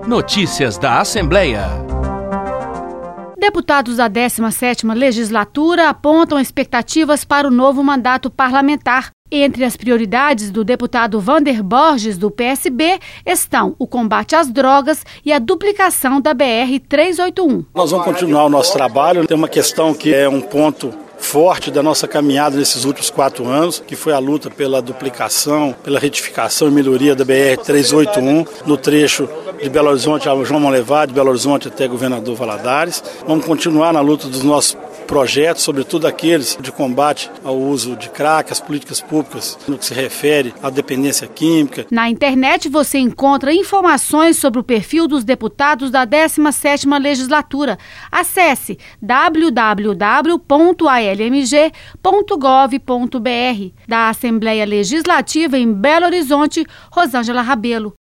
Notícias da Assembleia. Deputados da 17ª Legislatura apontam expectativas para o novo mandato parlamentar. Entre as prioridades do deputado Vander Borges, do PSB, estão o combate às drogas e a duplicação da BR-381. Nós vamos continuar o nosso trabalho. Tem uma questão que é um ponto forte da nossa caminhada nesses últimos 4 anos, que foi a luta pela duplicação, pela retificação e melhoria da BR-381 no trecho de Belo Horizonte a João Monlevade, de Belo Horizonte até Governador Valadares. Vamos continuar na luta dos nossos projetos, sobretudo aqueles de combate ao uso de crack, as políticas públicas no que se refere à dependência química. Na internet você encontra informações sobre o perfil dos deputados da 17ª Legislatura. Acesse www.almg.gov.br. Da Assembleia Legislativa em Belo Horizonte, Rosângela Rabelo.